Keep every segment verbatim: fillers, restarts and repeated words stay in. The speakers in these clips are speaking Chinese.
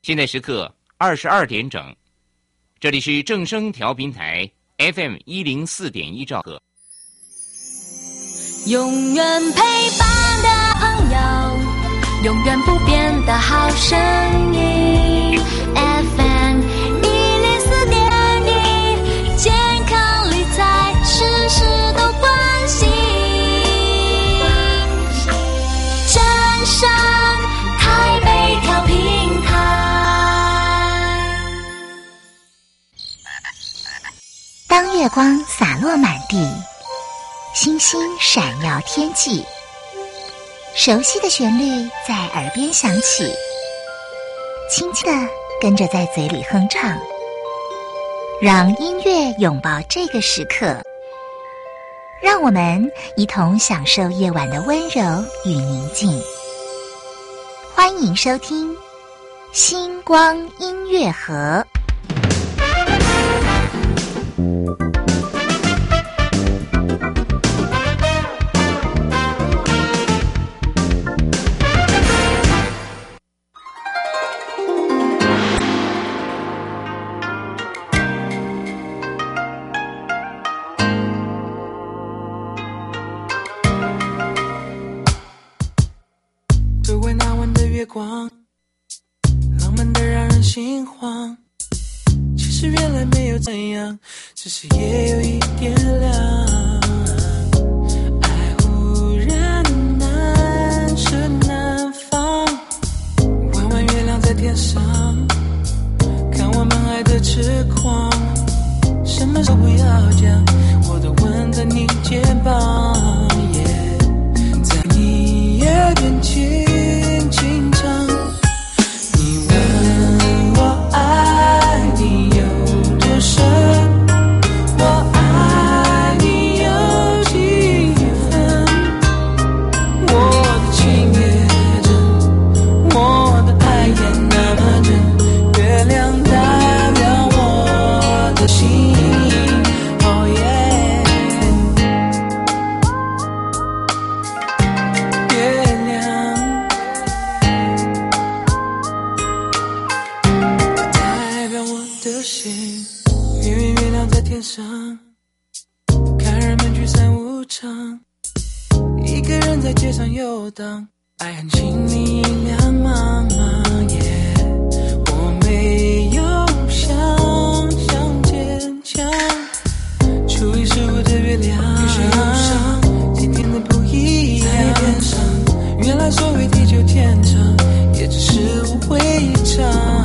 现在时刻二十二点整，这里是正声调频台 F M 一零四点一兆赫。 永远陪伴的朋友，永远不变的好声音 F M 一零四点一，健康理财事事都关心，正声台北调频台。 当月光洒落满地，星星闪耀天际，熟悉的旋律在耳边响起，轻轻地跟着在嘴里哼唱，让音乐拥抱这个时刻，让我们一同享受夜晚的温柔与宁静。欢迎收听星光音乐盒。 周围那晚的月光，浪漫的让人心慌。其实原来没有怎样，只是也有一点凉。爱忽然难舍难放，弯弯月亮在天上，看我们爱的痴狂。什么都不要讲，我都吻在你肩膀。在你耳边轻轻唱，你问我爱你有多深，我爱你有几分，我的情也真，我的爱也那么真，月亮代表我的心。Oh yeah，天上看人们聚散无常，一个人在街上游荡，爱很清明亮茫茫。Yeah， 我没有想象坚强，初一十五的月亮，有些忧伤，今天的不一样。在天上，原来所谓地久天长，也只是误会一场。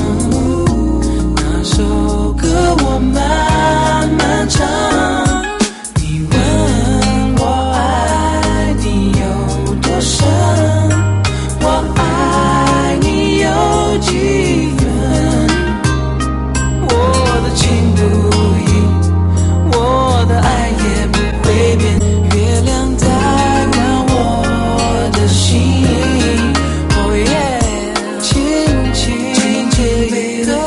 那首歌我慢慢唱，你问我爱你有多深，我爱你有几分，我的情不移，我的爱也不会变，月亮代表我的心。Oh yeah， 轻轻轻轻背的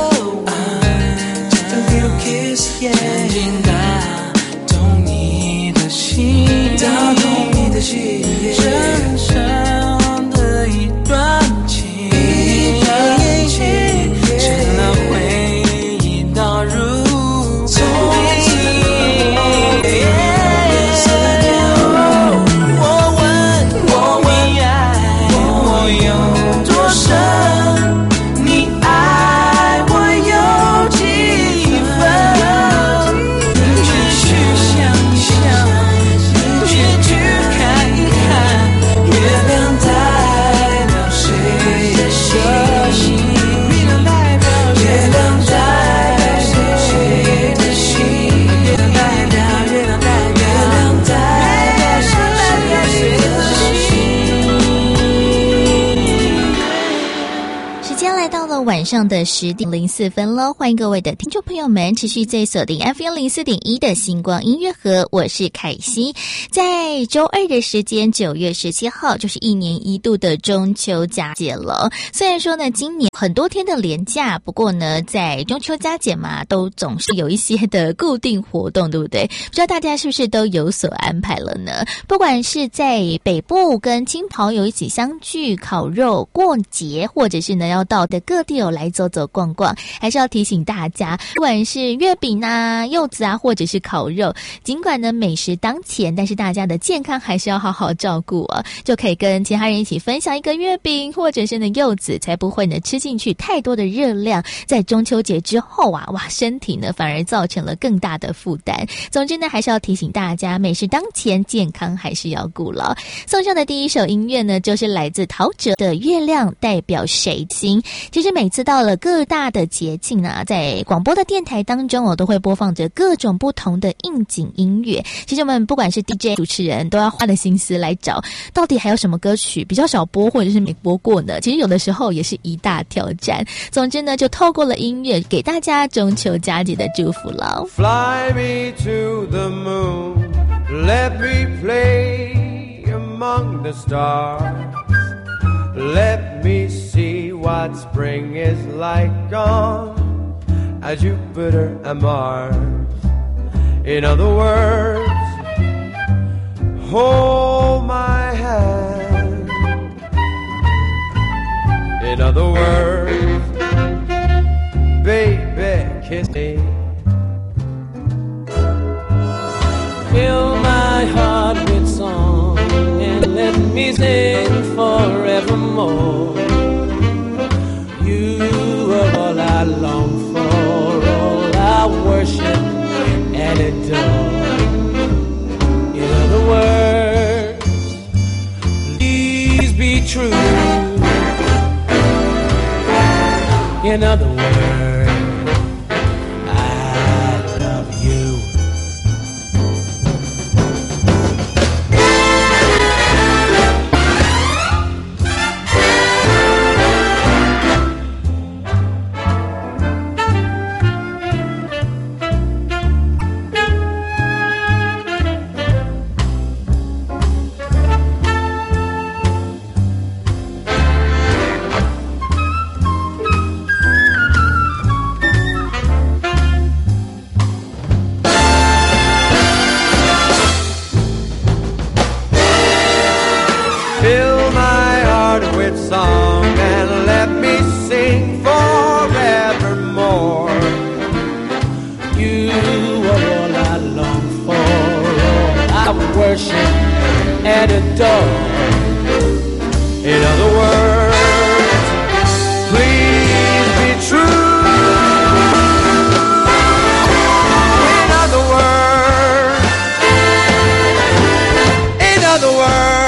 曾经打动你的心，打动你的心，人生的一段情，一段情，成了回忆倒入从此。我问，我问爱我有多深，你爱我有几分， 晚上的十点零四分喽，欢迎各位的听众朋友们持续在锁定 F M 零四点一的星光音乐盒，我是凯西。在周二的时间，九月十七号就是一年一度的中秋佳节了。虽然说呢，今年很多天的连假，不过呢，在中秋佳节嘛，都总是有一些的固定活动，对不对？不知道大家是不是都有所安排了呢？不管是在北部跟亲朋友一起相聚、烤肉、过节，或者是呢要到的各地哦来走走逛逛。还是要提醒大家，不管是月饼啊、柚子啊，或者是烤肉，尽管呢美食当前，但是大家的健康还是要好好照顾哦，就可以跟其他人一起分享一个月饼或者是呢柚子，才不会呢吃进去太多的热量，在中秋节之后啊，哇，身体呢反而造成了更大的负担。总之呢，还是要提醒大家，美食当前，健康还是要顾了。送上的第一首音乐呢，就是来自陶喆的《月亮代表谁心》。其实每次到了各大的节庆啊，在广播的电台当中哦，都会播放着各种不同的应景音乐。其实我们不管是 D J 主持人，都要花的心思来找，到底还有什么歌曲比较少播，或者是没播过呢？其实有的时候也是一大挑战。总之呢，就透过了音乐，给大家中秋佳节的祝福了。 Fly me to the moon, let me play among the stars, let me see what spring is like on Jupiter and Mars. In other words, hold my hand. In other words, baby, kiss me. Fill my heart with song and let me sing forevermore. You are all I long for, all I worship and adore. In other words, please be true. In other words, I love you. Song and let me sing forevermore. You are all I long for, all I worship and adore. In other words, please be true. In other words, in other words,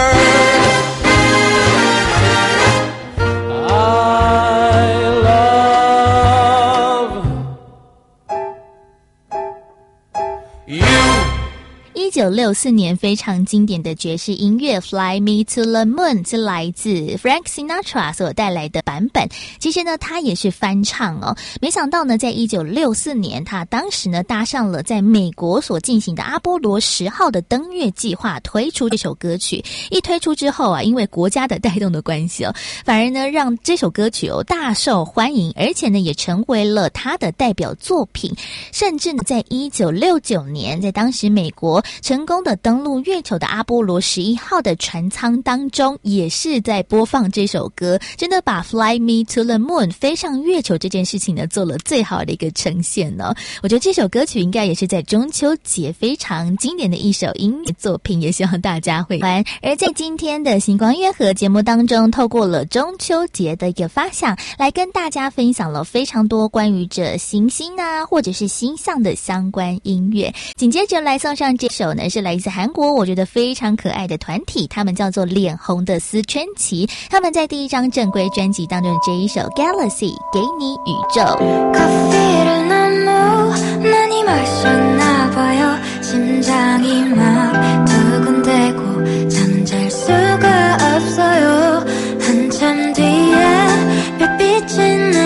一九六四年非常经典的爵士音乐 Fly Me to the Moon 是来自 Frank Sinatra 所带来的版本。其实呢他也是翻唱哦，没想到呢在一九六四年他当时呢搭上了在美国所进行的阿波罗十号的登月计划，推出这首歌曲。一推出之后啊，因为国家的带动的关系哦，反而呢让这首歌曲哦大受欢迎，而且呢也成为了他的代表作品。甚至呢在一九六九年，在当时美国成功的登陆月球的阿波罗十一号的船舱当中，也是在播放这首歌，真的把 Fly Me to the Moon 飞上月球这件事情呢做了最好的一个呈现呢。我觉得这首歌曲应该也是在中秋节非常经典的一首音乐作品，也希望大家会喜欢。而在今天的星光乐盒节目当中，透过了中秋节的一个发想，来跟大家分享了非常多关于这行星啊或者是星象的相关音乐。紧接着来送上这首呢是来自韩国我觉得非常可爱的团体，他们叫做脸红的思春期，他们在第一张正规专辑当中的这一首 Galaxy 给你宇宙。 커피를 너무 많이 마셨나봐요. 심장이 막 두근대고 잠잘 수가 없어요. 한참 뒤에 별빛이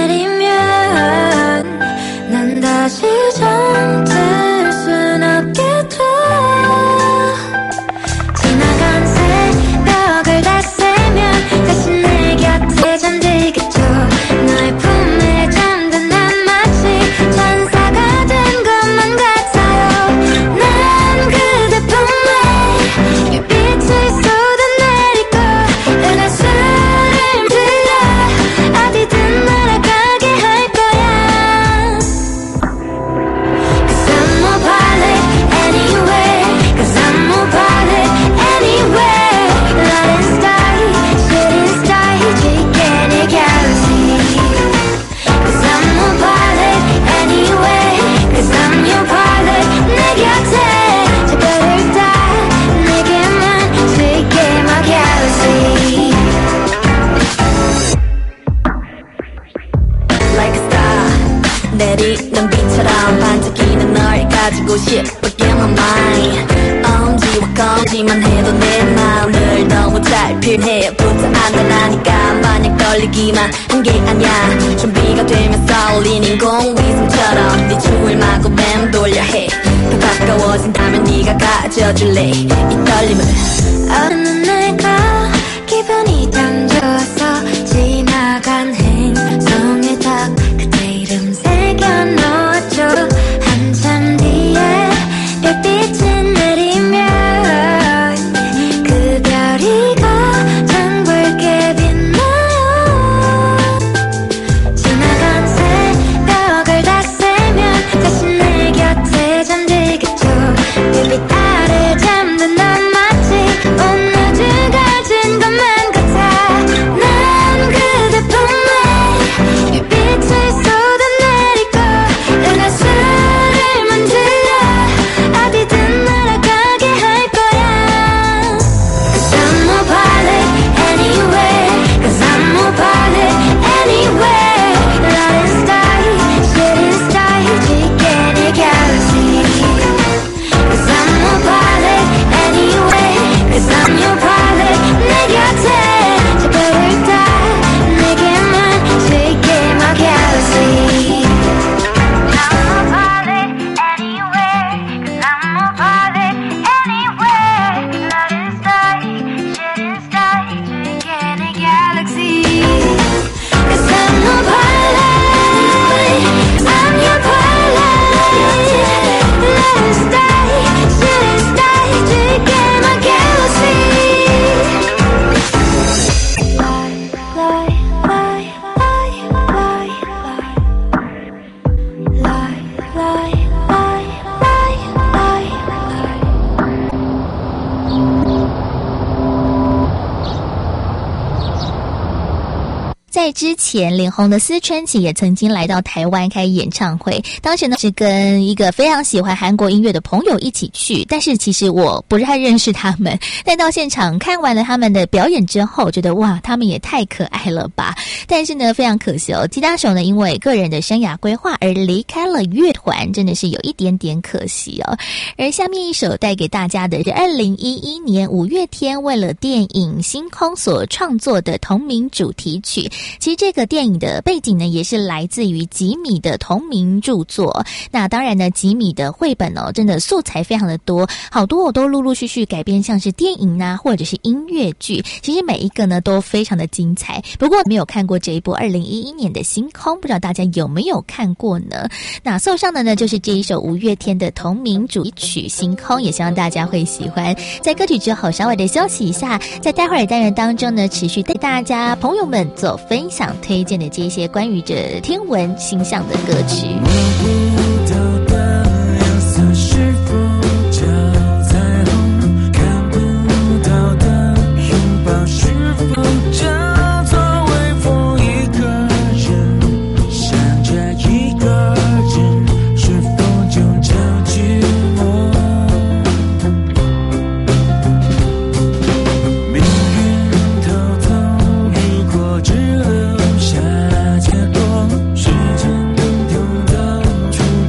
내리면 난 다시 잠들 순 없겠죠. 지나간 새벽을 다 세면 다시 내 곁에 잠들겠죠. 너의 품에 잠든 난 마치 천사가 된 것만 같아요. 난 그대 품에 별빛을 쏟아내리고 은하수를 들려 어디든 날아 내리는 비처럼 반짝이는 널 가지고 싶어 Get my mind 엄지와 검지만 해도 내 마음을 너무 잘 표현해 붙어 안달하니까 마냥 떨리기만 한 게 아니야 준비가 되면 쏠리는 공위성처럼 네 춤을 마구 맴돌려 해 더 가까워진다면 네가 가져줄래 이 떨림을 어느 내가 기분이 참 좋아서 지나간 행성에 딱 그대 이름 새겨넣었죠 한참 뒤에 별빛이 내리면 그 별이 가장 붉게 빛나요 지나간 새벽을 다 세면 다시 내 곁에 잠들겠죠 별빛 아래 잠든 난 마치 온 우주가 진 것만 같아 난 그대 품에 별빛을 쏟아내리고 은하수를 만들어 어디든 날아가게 할 거야 Cause I'm no pilot anywhere Cause I'm no pilot anywhere Light and sky, shooting star 지게 내 galaxy Cause I'm no pilot anywhere Cause I'm your pilot 내 곁에 저 별을 다 내게만 지게 my galaxy I'm no pilot anywhere Cause I'm no pilot anywhere Light and sky, shooting star 지게 내 galaxy Cause I'm no pilot I'm your pilot Light and sky, shooting star 지게 my galaxy Fly, fly, fly, fly, fly, fly Fly, fly, fly, fly, fly, fly 在之前，脸红的思春期也曾经来到台湾开演唱会，当时呢是跟一个非常喜欢韩国音乐的朋友一起去，但是其实我不太认识他们，但到现场看完了他们的表演之后，觉得哇，他们也太可爱了吧！但是呢，非常可惜哦，吉他手呢因为个人的生涯规划而离开了乐团，真的是有一点点可惜哦。而下面一首带给大家的是二零一一年五月天为了电影《星空》所创作的同名主题曲。其实这个电影的背景呢，也是来自于吉米的同名著作。那当然呢，吉米的绘本哦，真的素材非常的多，好多我都陆陆续续改编，像是电影啊，或者是音乐剧。其实每一个呢都非常的精彩。不过没有看过这一部二零一一年的《星空》，不知道大家有没有看过呢？那送上的呢就是这一首五月天的同名主题曲《星空》，也希望大家会喜欢。在歌曲之后稍微的休息一下，在待会儿单元当中呢，持续带大家朋友们做分享推荐的这些关于这天文星象的歌曲。 只留下结果，时间停留的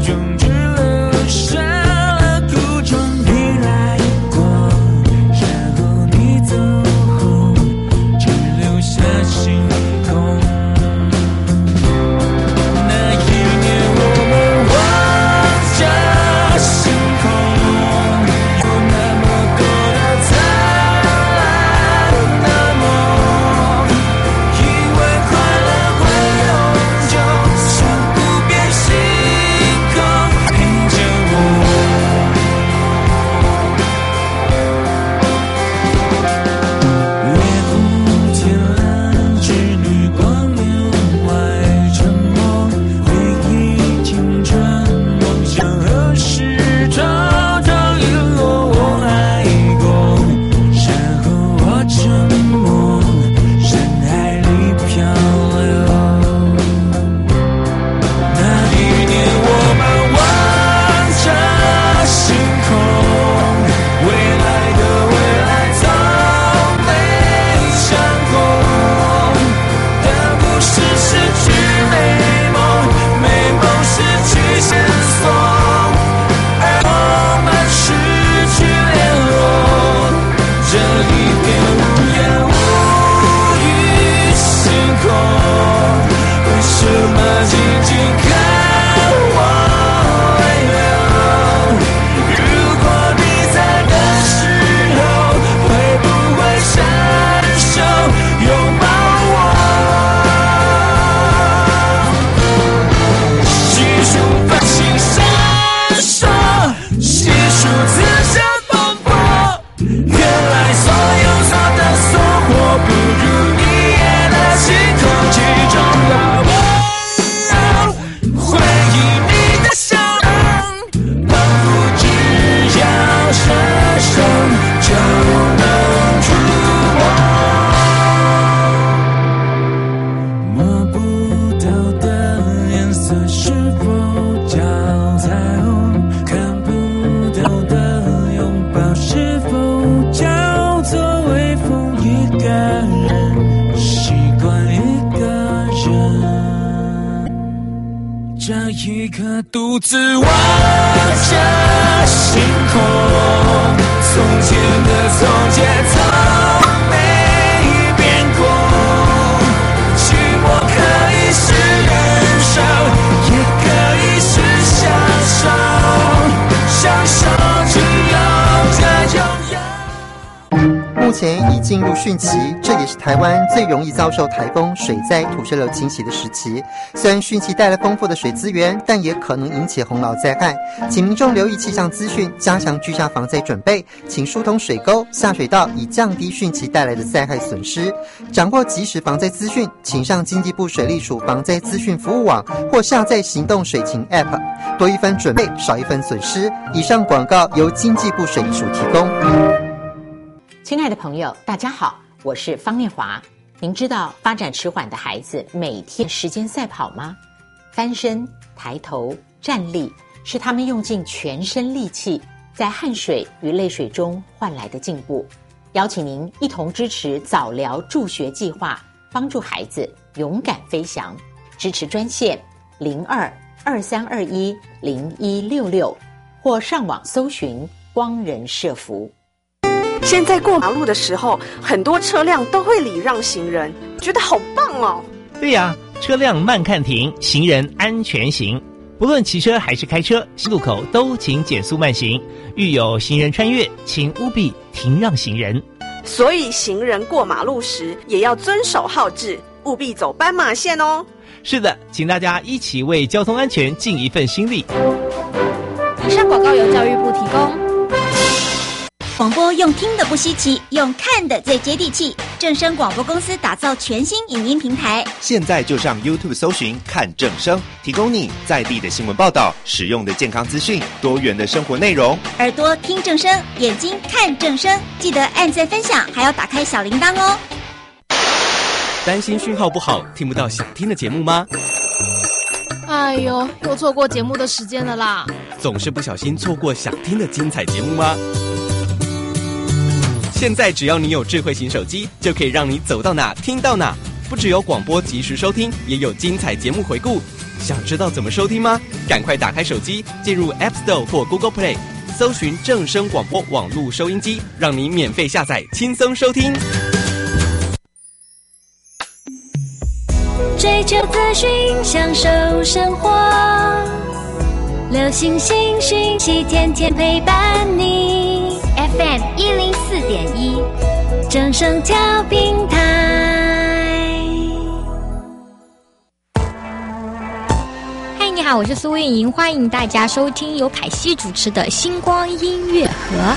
这一刻独自望着星空，从前的从前从没变过，寂寞可以是忍受，也可以是享受，享受只有这拥有。 目前已进入汛期，这也是台湾最容易遭受台风、水灾、土石流侵袭的时期。虽然汛期带来丰富的水资源，但也可能引起洪涝灾害，请民众留意气象资讯，加强居家防灾准备，请疏通水沟、下水道，以降低汛期带来的灾害损失。掌握即时防灾资讯，请上经济部水利署防灾资讯服务网或下载行动水情 App， 多一分准备，少一分损失。以上广告由经济部水利署提供。 亲爱的朋友，大家好，我是方念华。您知道发展迟缓的孩子每天时间赛跑吗？翻身、抬头、站立，是他们用尽全身力气，在汗水与泪水中换来的进步。邀请您一同支持早疗助学计划，帮助孩子勇敢飞翔。支持专线零二二三二一零一六六，或上网搜寻光人社福。 现在过马路的时候，很多车辆都会礼让行人，觉得好棒哦。 对呀、啊，车辆慢看停，行人安全行。不论骑车还是开车，路口都请减速慢行。遇有行人穿越，请务必停让行人。 所以行人过马路时也要遵守号志，务必走斑马线哦。 是的，请大家一起为交通安全尽一份心力。 以上广告由教育部提供。广播用听的不稀奇，用看的最接地气。正声广播公司打造全新影音平台， 现在就上 YouTube 搜寻看正声，提供你在地的新闻报道、实用的健康资讯、多元的生活内容。 耳朵听正声，眼睛看正声，记得按赞分享，还要打开小铃铛哦。 担心讯号不好，听不到想听的节目吗？ 哎呦，又错过节目的时间了啦！ 总是不小心错过想听的精彩节目吗？现在只要你有智慧型手机，就可以让你走到哪听到哪。不只有广播及时收听，也有精彩节目回顾。想知道怎么收听吗？赶快打开手机，进入 App Store 或 Google Play， 搜寻正声广播网络收音机，让你免费下载，轻松收听。 追求资讯，享受生活，流星星讯息，天天陪伴你。F M 一零四点一，正声调频台。 嗨，你好，我是苏运莹，欢迎大家收听由凯西主持的星光音乐盒。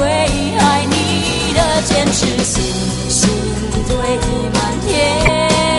坚持，星星堆满天。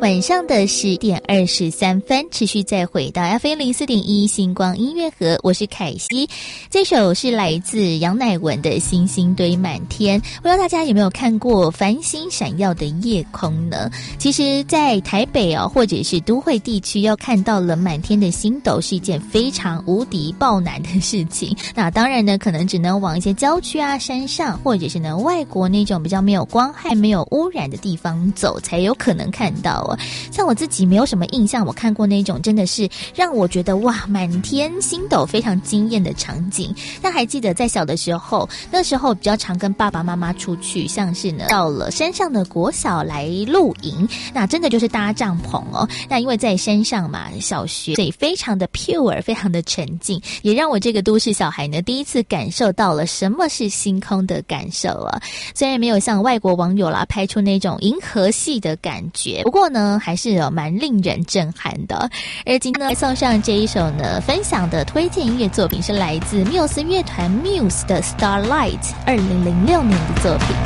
晚上的十点二十三分，持续再回到 F M 零四点一星光音乐盒，我是凯西。这首是来自杨乃文的《星星堆满天》，不知道大家有没有看过繁星闪耀的夜空呢？其实在台北哦，或者是都会地区，要看到了满天的星斗是一件非常无敌爆难的事情。那当然呢，可能只能往一些郊区啊、山上，或者是呢外国那种比较没有光害、没有污染的地方走，才有可能看到哦。像我自己没有什么印象，我看过那种真的是让我觉得哇，满天星斗非常惊艳的场景。但还记得在小的时候，那时候比较常跟爸爸妈妈出去，像是呢到了山上的国小来露营，那真的就是搭帐篷哦。那因为在山上嘛，小学所以非常的 pure， 非常的沉静，也让我这个都市小孩呢第一次感受到了什么是星空的感受啊。虽然没有像外国网友啦拍出那种银河系的感觉，不过呢还是有蛮令人震撼的。而今天呢送上这一首呢分享的推荐音乐作品是来自缪斯乐团 Muse 的 Starlight， 二零零六年的作品。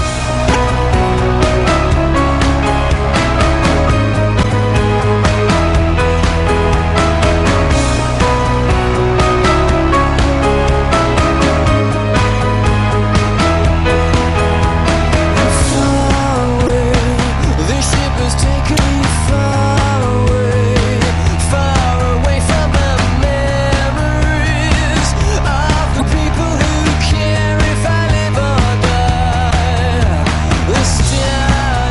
People who care if I live or die.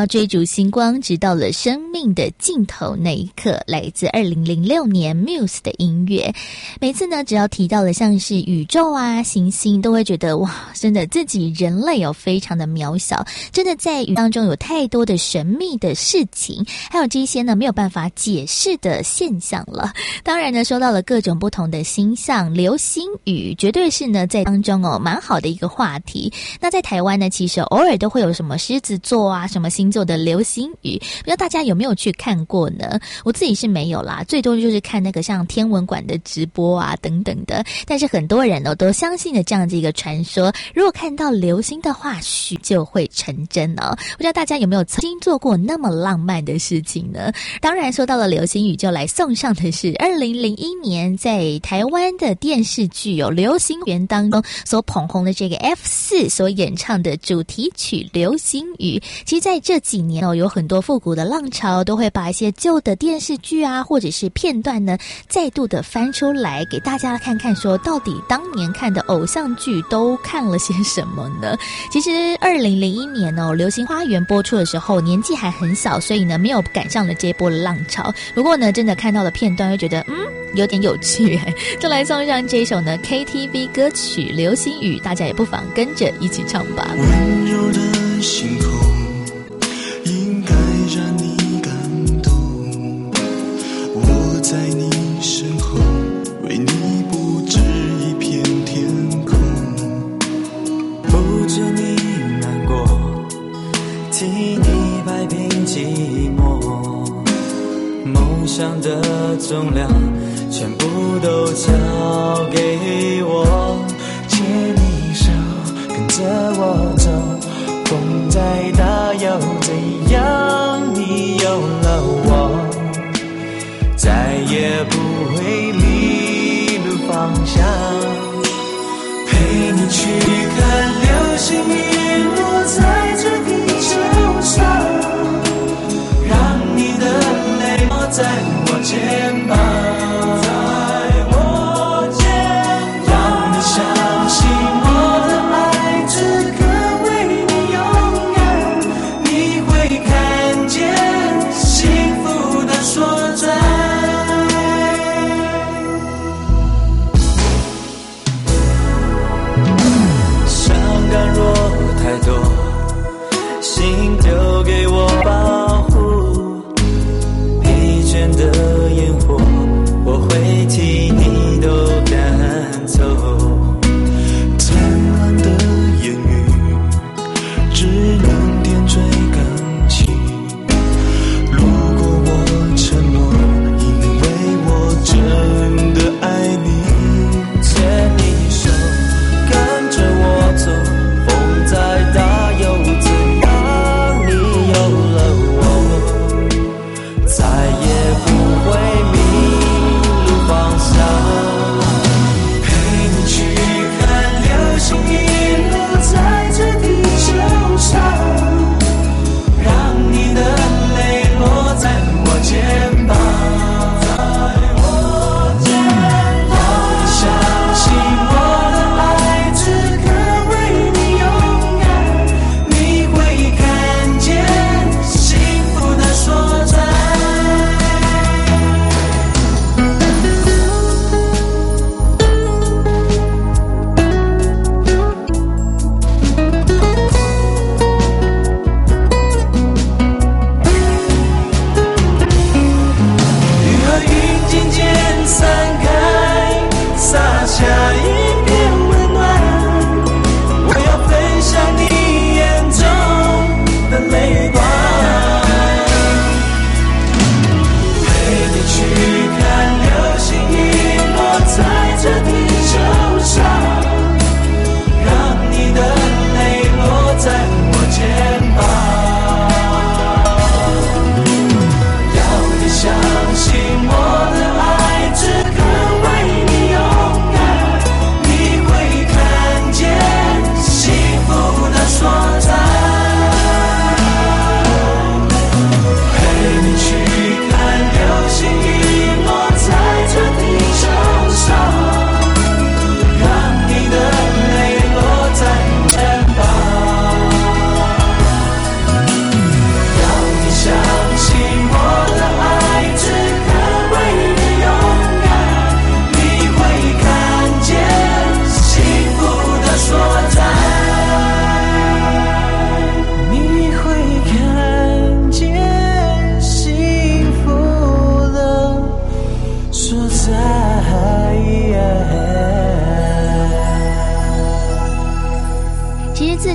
要追逐星光，直到了生命的尽头那一刻，来自二零零六年 Muse 的音乐。每次呢，只要提到了像是宇宙啊、行星，都会觉得哇，真的自己人类哦，非常的渺小，真的在宇宙当中有太多的神秘的事情，还有这些呢没有办法解释的现象了。当然呢，说到了各种不同的星象，流星雨绝对是呢在当中哦蛮好的一个话题。那在台湾呢，其实偶尔都会有什么狮子座啊、什么星座的流星雨，不知道大家有没有去看过呢？我自己是没有啦，最多就是看那个像天文馆的直播啊等等的。但是很多人呢都相信了这样子一个传说，如果看到流星的话，许就会成真哦。不知道大家有没有曾经做过那么浪漫的事情呢？当然说到了流星雨，就来送上的是二零零一年在台湾的电视剧有《流星园》当中所捧红的这个 F 四 所演唱的主题曲《流星雨》。其实在这几年哦，有很多复古的浪潮都会把一些旧的电视剧啊或者是片段呢再度的翻出来给大家看看，说到底当年看的偶像剧都看了些什么呢？其实二零零一年哦，《流星花园》播出的时候年纪还很小，所以呢没有赶上了这一波的浪潮。不过呢真的看到了片段会觉得嗯有点有趣哎。就来送上这一首呢 K T V 歌曲《流星雨》，大家也不妨跟着一起唱吧。 温柔的星空应该让你感动，我在你身后为你布置一片天空，不知你难过，替你摆平寂寞，梦想的重量全部都交给我，牵你手跟着我走，风再大又怎样，你有了我再也不会迷路方向，陪你去看流星雨落在这地球上，让你的泪落在我肩膀，在我肩膀，让你相信我的爱此刻为你勇敢，你会看见幸福的所在。伤感若太多，心丢给我保护，疲倦的烟火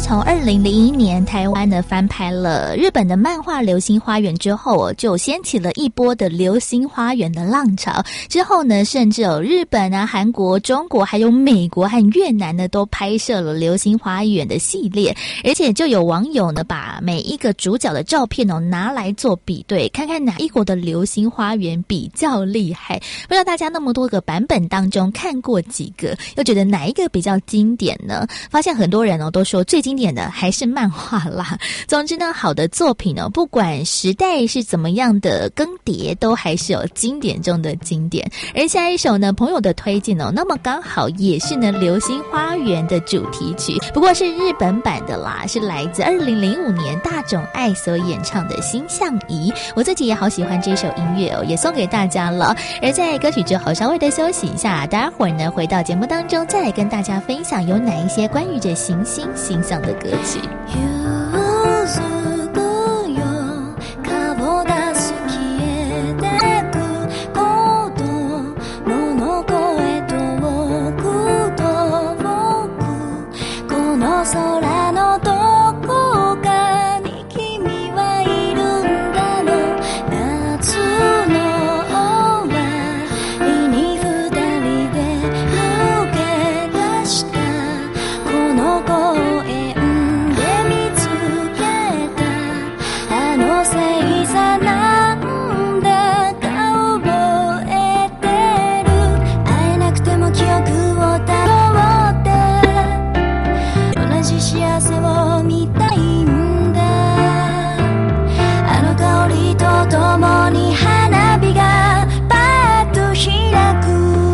从二零零一年台湾呢翻拍了日本的漫画《流星花园》之后，就掀起了一波的流星花园的浪潮。之后呢，甚至有日本啊、韩国、中国还有美国和越南呢都拍摄了《流星花园》的系列，而且就有网友呢把每一个主角的照片哦拿来做比对，看看哪一国的流星花园比较厉害。不知道大家那么多个版本当中看过几个，又觉得哪一个比较经典呢？发现很多人哦都说最经典的还是漫画啦。总之呢，好的作品呢，不管时代是怎么样的更迭，都还是有经典中的经典。而下一首呢，朋友的推荐哦，那么刚好也是呢《流星花园》的主题曲，不过是日本版的啦，是来自二零零五年大冢爱所演唱的《心相宜》。我自己也好喜欢这首音乐哦，也送给大家了。而在歌曲之后稍微的休息一下，待会儿呢回到节目当中再来跟大家分享有哪一些关于这行星形象的歌曲。 空のどこかに君はいるんだろう。夏の終わりに二人で抜け出したこの公園で見つけたあの星座なんだか覚えてる。会えなくても記憶をたどって幸せを見たいんだ。あの香りとともに花火がパッと開く。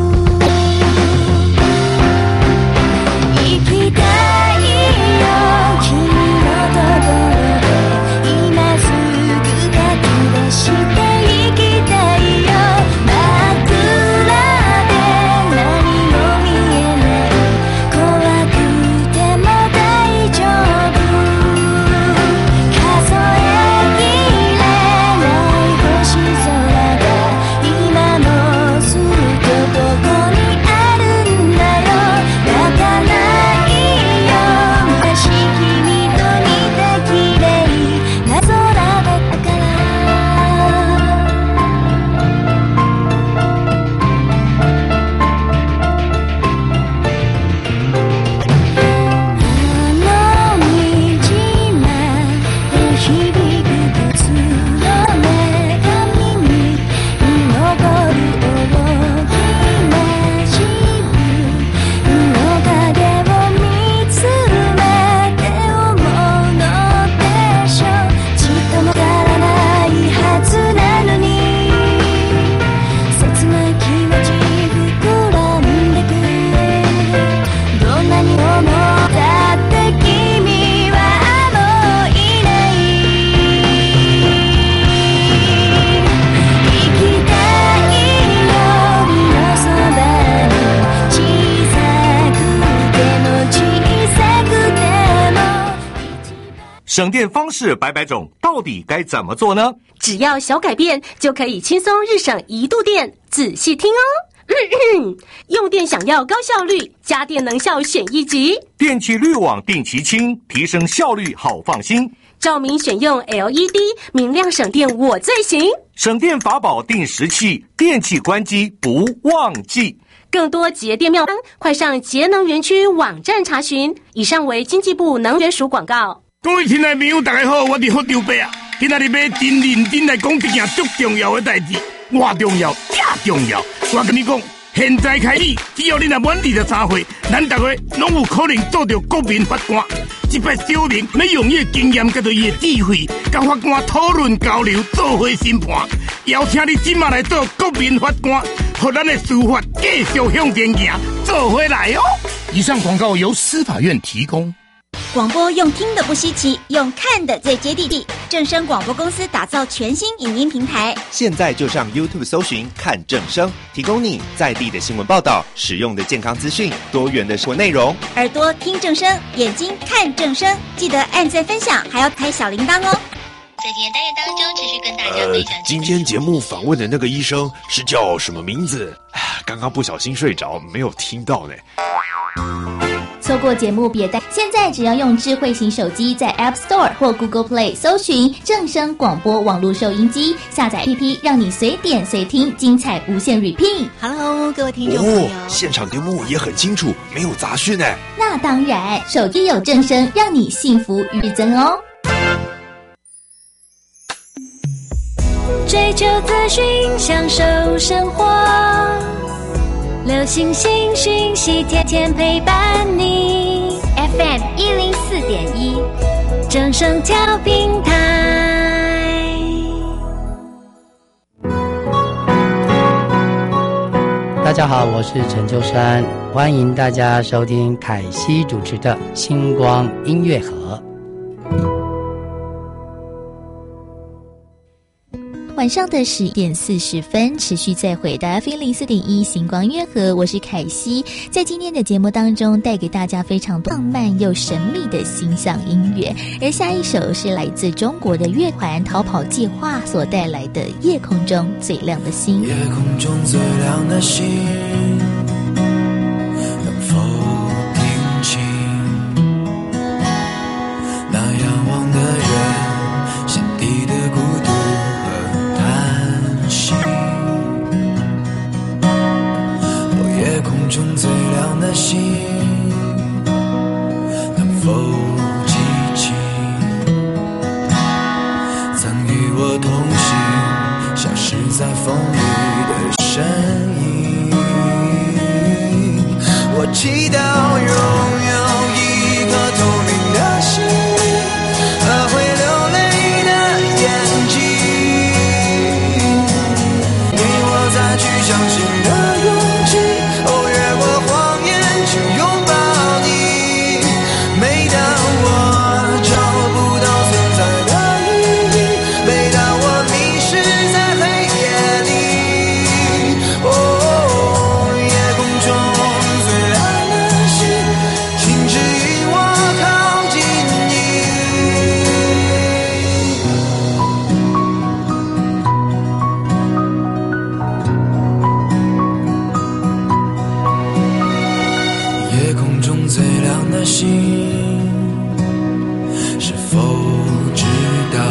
行きたいよ君のところで今すぐ駆け出して行きたいよ。真っ暗で何も見えない怖くても大丈夫。数えきれない星空が今もずっとどこにあるんだよ。泣かないよ昔君と見た綺麗な空だったから。あの道まで響く靴の女神に残る大きな自分の影を見つめて思うのでしょう。ちっとも変わらないはずなのに切ない気持ち膨らんでく。どんなに思ったって君はもういない。行きたいよ海のそばに小さくても小さくても。 省电方式百百种，到底该怎么做呢？ 只要小改变，就可以轻松日省一度电。仔细听哦。咳咳用电想要高效率，家电能效选一级。 电器滤网定期清，提升效率好放心。 照明选用 L E D， 明亮省电我最行。 省电法宝定时器，电器关机不忘记。 更多节电妙方，快上节能园区网站查询。以上为经济部能源署广告。 各位亲爱朋友，大家好，我是福州伯啊。今仔日要真认真来讲一件足重要的代志，偌重要，正重要。我跟你讲，现在开始，只要你若满二十三岁，咱大家拢有可能做到国民法官。一百小明要用伊的经验，甲着伊的智慧，甲法官讨论交流，做伙审判。邀请你即马来做国民法官，互咱的司法继续向前行，做伙来哦。以上广告由司法院提供。 广播用听的不稀奇，用看的最接地气。正声广播公司打造全新影音平台， 现在就上 YouTube 搜寻看正声，提供你在地的新闻报道、实用的健康资讯、多元的生活内容。 耳朵听正声，眼睛看正声，记得按赞分享，还要开小铃铛哦。 在今天单元当中，持续跟大家分享、呃。 今天节目访问的那个医生是叫什么名字？刚刚不小心睡着，没有听到呢。 从错过节目别带，现在只要用智慧型手机在 App Store 或 Google Play 搜寻正声广播网络收音机，下载 A P P， 让你随点随听，精彩无限 repeat。 Hello， 各位听众朋友， 哦，现场节目也很清楚，没有杂讯哎。 那当然，手机有正声，让你幸福日增哦。 追求资讯，享受生活，流行新讯息，天天陪伴你。F M 一零四点一，正声调频台。 大家好，我是陈秋山，欢迎大家收听凯西主持的星光音乐盒。 晚上的十点四十分，持续再回到 F M 零四点一星光音乐盒，我是凯西。在今天的节目当中，带给大家非常浪漫又神秘的欣赏音乐，而下一首是来自中国的乐团逃跑计划所带来的《夜空中最亮的星》。 夜空中最亮的星，能否听清那仰望的人心底的孤独？夜空中最亮的星，能否记起曾与我同行消失在风里的身影？我祈祷拥有一颗透明的心和会流泪的眼睛，给我再去相信的勇气。心是否知道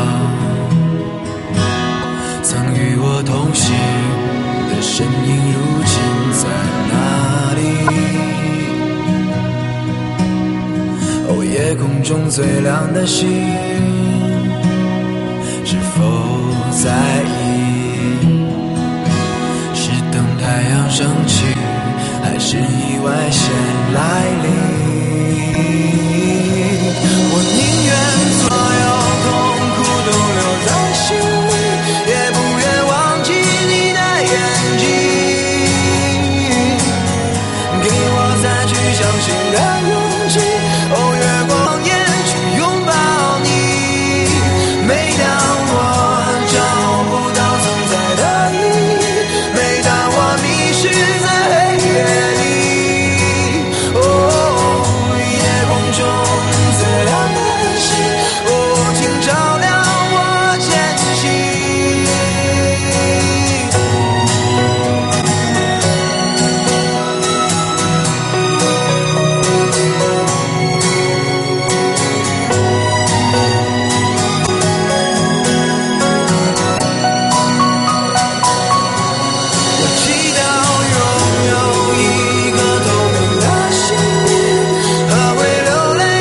曾与我同行的身影如今在哪里？哦，夜空中最亮的星是否在意？是等太阳升起，还是意外先来临？我宁愿所有痛苦都留在心里，也不愿忘记你的眼睛，给我再去相信的勇气。哦，越过谎言去拥抱你，每当我找不到存在的意义，每当我迷失在黑夜里，最亮的星，哦，请照亮我前行。我祈祷拥有一颗透明的心和会流泪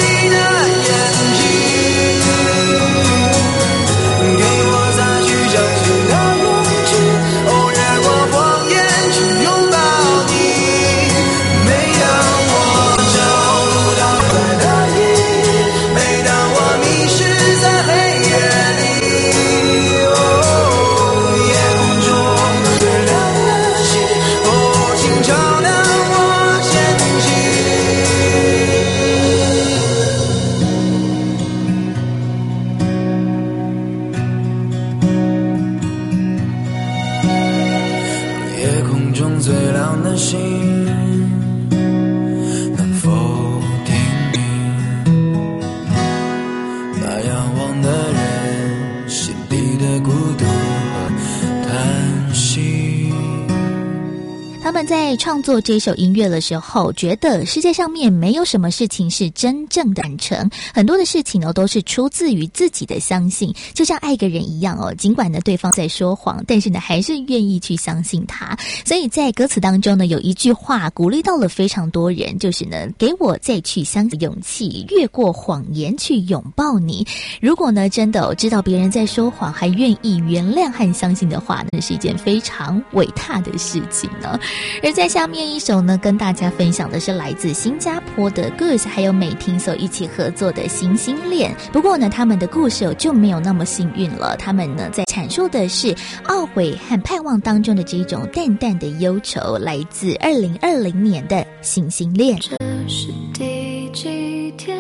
他们在创作这首音乐的时候，觉得世界上面没有什么事情是真正的完成，很多的事情呢都是出自于自己的相信，就像爱一个人一样哦，尽管呢对方在说谎，但是呢还是愿意去相信他。所以在歌词当中呢，有一句话鼓励到了非常多人，就是呢，给我再去相信勇气，越过谎言去拥抱你。如果呢真的、哦、知道别人在说谎，还愿意原谅和相信的话，那是一件非常伟大的事情呢。而在下面一首呢，跟大家分享的是来自新加坡的 Goose 还有美婷所一起合作的《星星恋》。不过呢，他们的故事就没有那么幸运了，他们呢在阐述的是懊悔和盼望当中的这种淡淡的忧愁，来自二零二零年的《星星恋》。 这是第几天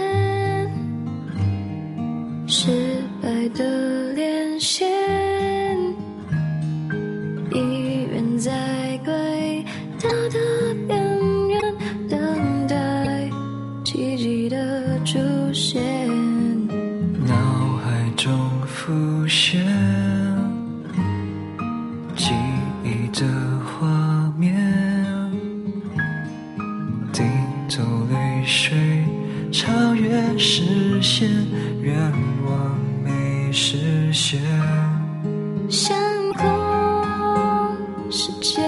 失败的连线，已远在轨道的边缘，等待奇迹的出现。 脑海中浮现记忆的画面，滴走泪水超越视线，愿望没实现。 相空时间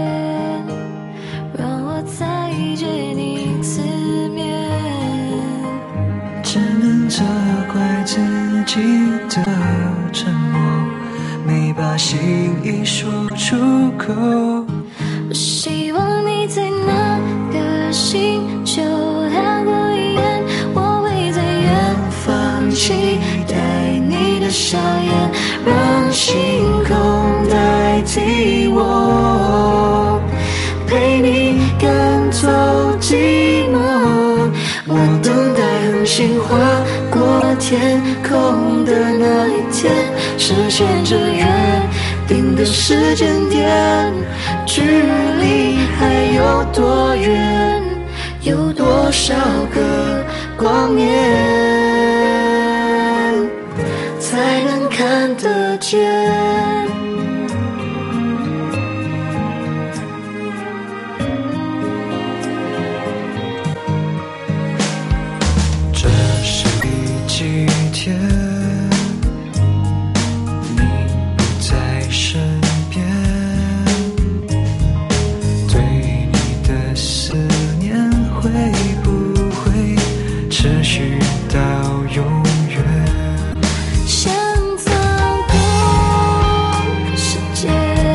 让我再见你刺面， 只能责怪自己的沉默，没把心意说出口。 我希望你在那个星球亮过一眼，我会在远方期待你的笑颜，让星空代替我，陪你赶走寂寞。我等待恒星划过天空的那一天，实现这约定的时间点。距离还有多远？有多少个光年才能看得见？ 这是第几天你不在身边，对你的思念会不会持续到永远？ 想放过时间，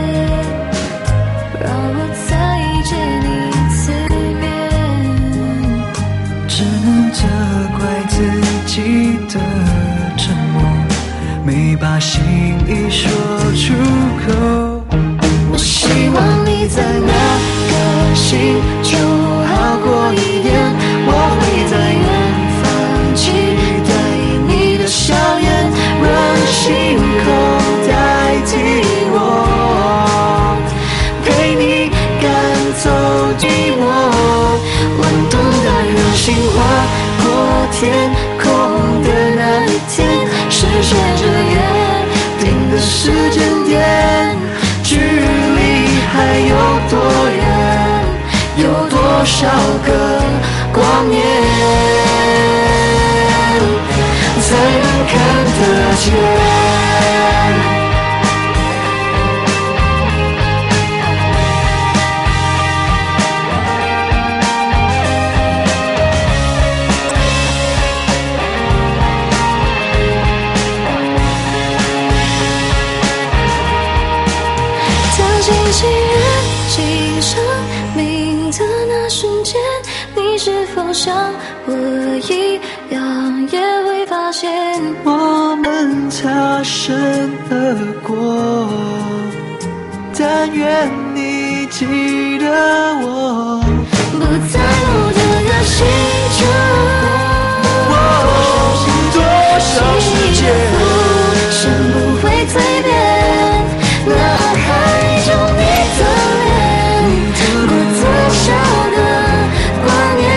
让我再见你刺面， 只能责怪自己的沉默，没把心意说出口。 我希望你在那个星球好过一点，我会在远方期待你的笑颜，让星空代替我，陪你赶走寂寞。我等待让星划过天空的那一天，实现这约定的时间点。距离还有多远？有多少个光年才能看得见？星月记生命的那瞬间，你是否像我一样也会发现我们擦身而过，但愿你记得我不在乎这个星球， 多少时间深不会蜕变，那海中你的脸，过多少个光年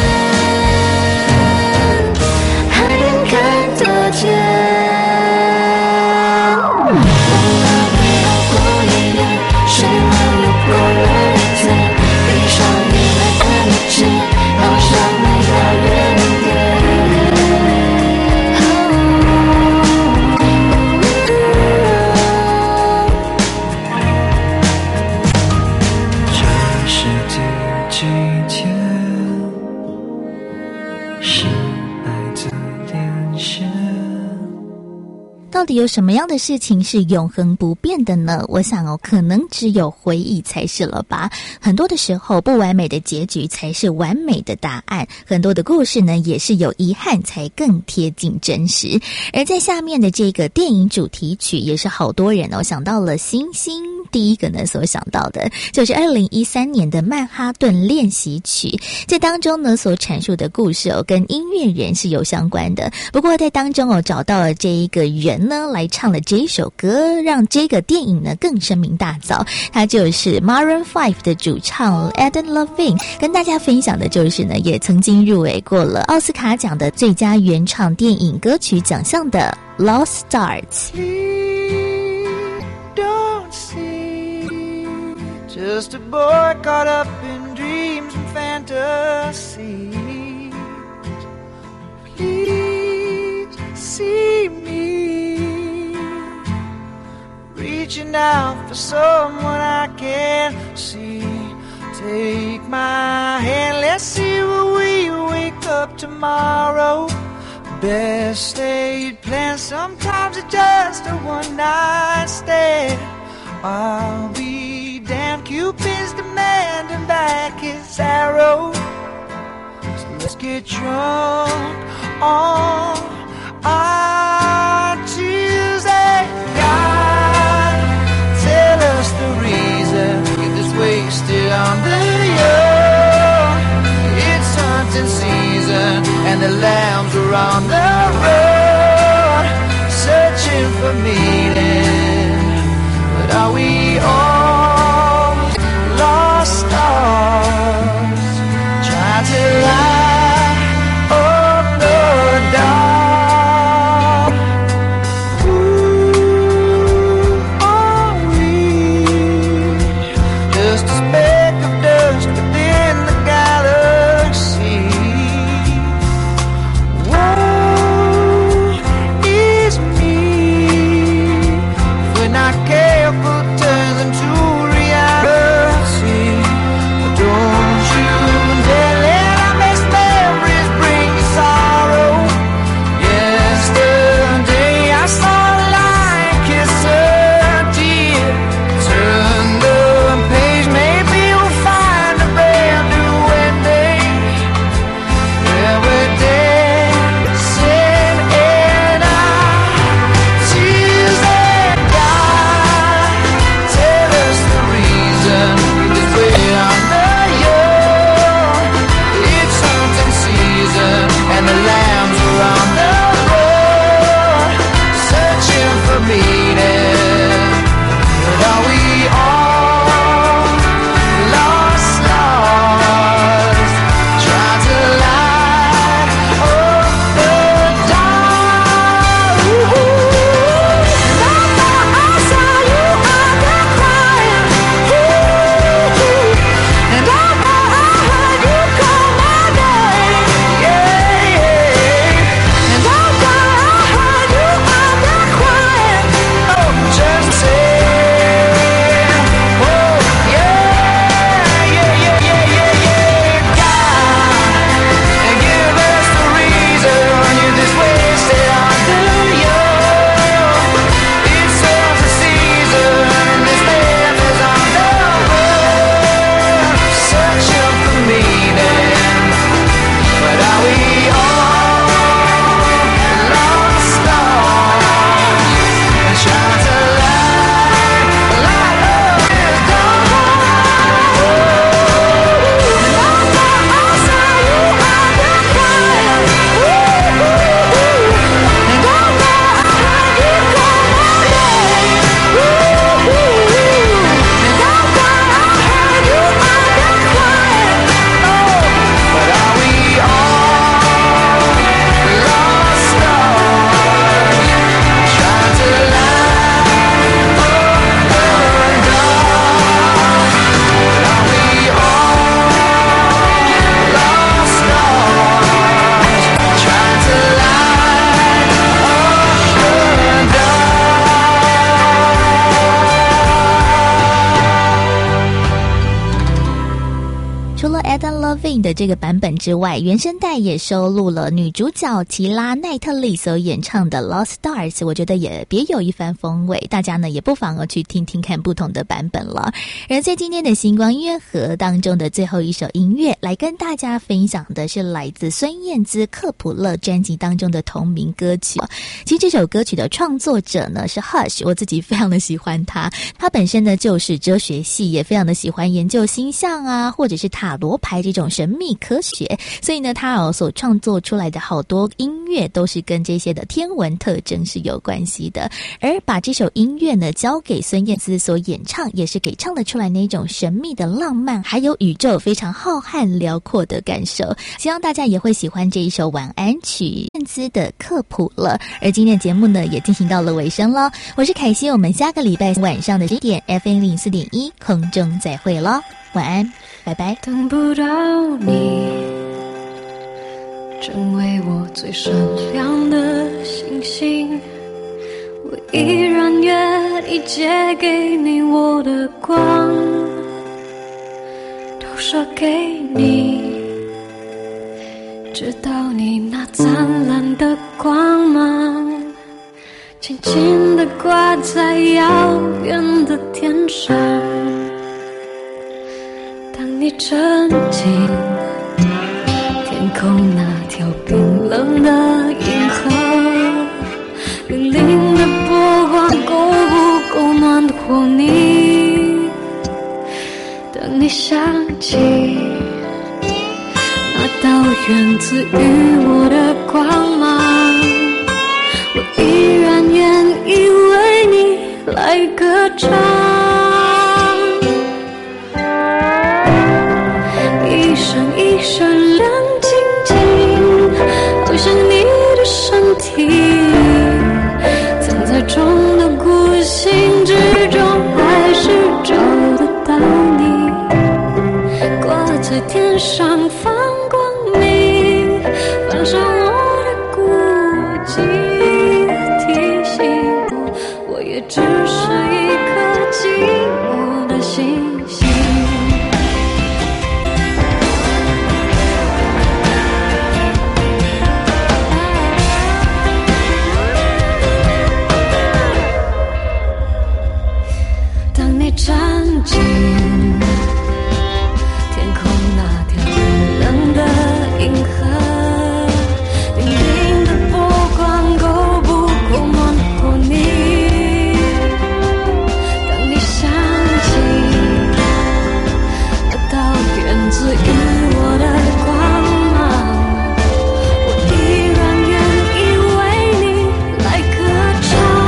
还能看得见？风浪没有过一点，谁能流过那一天？ 到底有什么样的事情是永恒不变的呢？我想哦，可能只有回忆才是了吧。很多的时候，不完美的结局才是完美的答案。很多的故事呢，也是有遗憾才更贴近真实。而在下面的这个电影主题曲，也是好多人哦想到了星星。第一个呢，所想到的就是二零一三年的曼哈顿练习曲，在当中呢所阐述的故事哦，跟音乐人是有相关的。不过在当中哦，找到了这一个人呢，来唱了这一首歌，让这个电影呢更声名大噪。他就是 Maroon 五 的主唱 Adam Levine， 跟大家分享的就是呢，也曾经入围过了奥斯卡奖的最佳原创电影歌曲奖项的 Lost Stars。Just a boy caught up in dreams and fantasies. Please see me reaching out for someone I can't see. Take my hand, let's see where we wake up tomorrow. Best laid plans, sometimes it's just a one night stand. I'll be damned, Cupid's demanding back his arrow. So let's get drunk on our Tuesday. God, tell us the reason get this wasted on the young. It's hunting season and the lambs are on the road, searching for meaning.Are we all lost stars trying to light up the dark? Who are we? Just a speck of dust within the galaxy. Woe is me if we're not careful.Turns into 了 Adam Levine 的这个版本之外，原声带也收录了女主角提拉奈特利所演唱的 Lost Stars， 我觉得也别有一番风味，大家呢也不妨哦去听听看不同的版本了。而在今天的星光音乐盒当中的最后一首音乐，来跟大家分享的是来自孙燕姿克普勒专辑当中的同名歌曲。其实这首歌曲的创作者呢是 Hush， 我自己非常的喜欢他，他本身呢就是哲学系，也非常的喜欢研究星象啊，或者是塔罗牌这种神秘科学，所以呢他哦所创作出来的好多音乐都是跟这些的天文特征是有关系的。而把这首音乐呢交给孙燕姿所演唱，也是给唱得出来那种神秘的浪漫，还有宇宙非常浩瀚辽阔的感受。希望大家也会喜欢这一首晚安曲，燕姿的克普勒。而今天的节目呢也进行到了尾声了，我是凯西，我们下个礼拜晚上的十点 F M 零四点一空中再会咯，晚安，拜拜。 等不到你，成为我最闪亮的星星，我依然愿意借给你我的光，都射给你，直到你那灿烂的光芒轻轻地挂在遥远的天上。当你沉浸天空那条冰冷的银河，粼粼的波光够不够暖和你？当你想起那道源自于我的光芒，我依然愿意为你来歌唱。一生一世亮晶晶，好像你的身体藏在中的孤星之中，还是找得到你，挂在天上放光明，反射我的孤寂，提醒我，我也只是一颗寂寞的星星。当你站进天空那条冰冷的银河，粼粼的波光够不够暖和你？当你想起那道源自于我的光芒，我依然愿意为你来歌唱。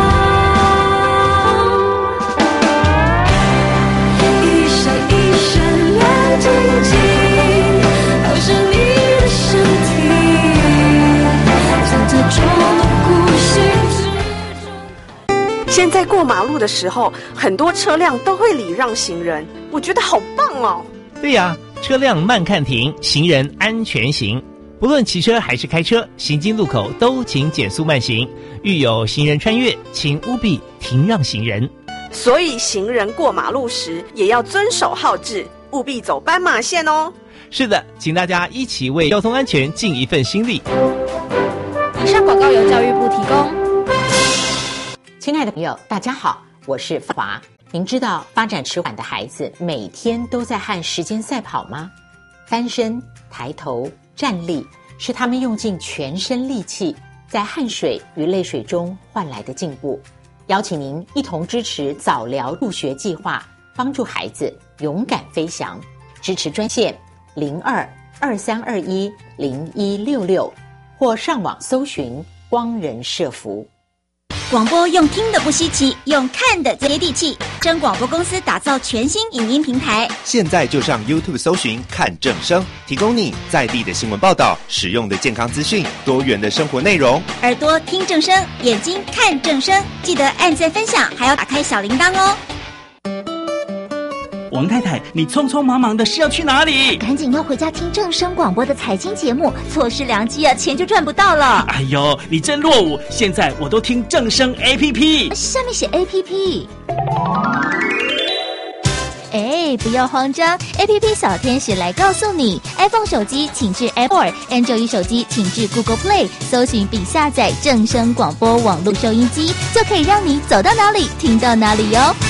一闪一闪亮晶晶，好像你的身体藏在中的孤星之中。 现在过马路的时候，很多车辆都会礼让行人，我觉得好棒哦。 对呀，车辆慢看停，行人安全行。不论骑车还是开车，行经路口都请减速慢行。遇有行人穿越，请务必停让行人。 所以行人过马路时也要遵守号志，务必走斑马线哦。 是的，请大家一起为交通安全尽一份心力。 以上广告由教育部提供。 亲爱的朋友，大家好，我是华。您知道发展迟缓的孩子每天都在和时间赛跑吗？翻身、抬头、站立，是他们用尽全身力气，在汗水与泪水中换来的进步。邀请您一同支持早疗入学计划，帮助孩子勇敢飞翔。支持专线零二二三二一零一六六，或上网搜寻光人社福。 广播用听的不稀奇，用看的接地气。真广播公司打造全新影音平台， 现在就上 YouTube 搜寻看正声，提供你在地的新闻报道、实用的健康资讯、多元的生活内容。 耳朵听正声，眼睛看正声，记得按赞分享，还要打开小铃铛哦。 王太太，你匆匆忙忙的是要去哪里？ 赶紧要回家听正声广播的财经节目，错失良机啊，钱就赚不到了。 哎呦，你真落伍！现在我都听正声 A P P， 下面写 A P P。 哎，不要慌张 ，A P P 小天使来告诉你 ，iPhone 手机请至 App Store，Android 手机请至 Google Play， 搜寻并下载正声广播网络收音机，就可以让你走到哪里听到哪里哟。